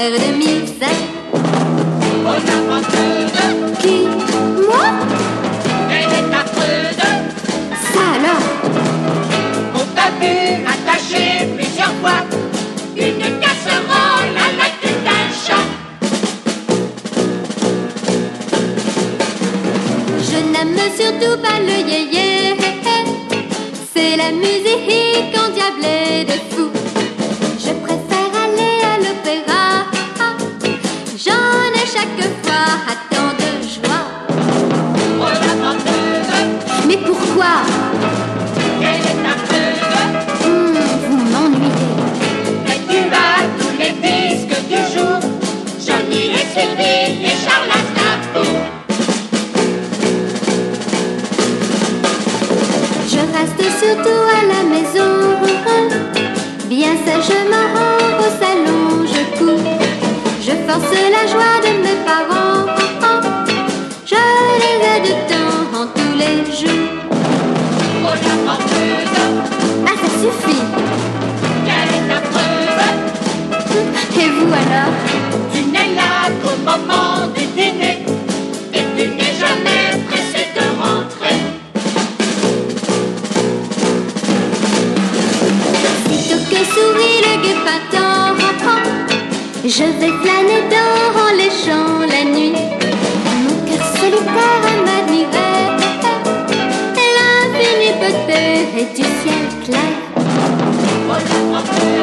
faire de misère. Oh la vendeuse, Qui? Moi? elle est affreuse. Ça alors? On t'a vu attacher plusieurs fois une casserole à la queue d'un chat. Je n'aime surtout pas le yéyé. C'est la musique endiablée de fou. Je préfère aller à l'opéra. J'en ai chaque fois à tant de joie. Oh la vendeuse, Mais pourquoi? elle est affreuse. Vous m'ennuyez. Et tu as tous les disques du jour, Johnny et Sylvie et Charles Aznavour. Je reste surtout à la maison. Bien sagement au salon je couds. Je force la joie de mes parents. Je les aide de temps en tous les jours. Oh la vendeuse, Ah, ça suffit. elle est affreuse. Et vous alors? Tu n'es là qu'au moment du dîner et tu n'es jamais pressé de rentrer. Sitôt que sourit le guet-patin, je vais flâner dans les champs la nuit. Mon cœur solitaire m'admirait l'infini beauté et du ciel clair. Oh la vendeuse,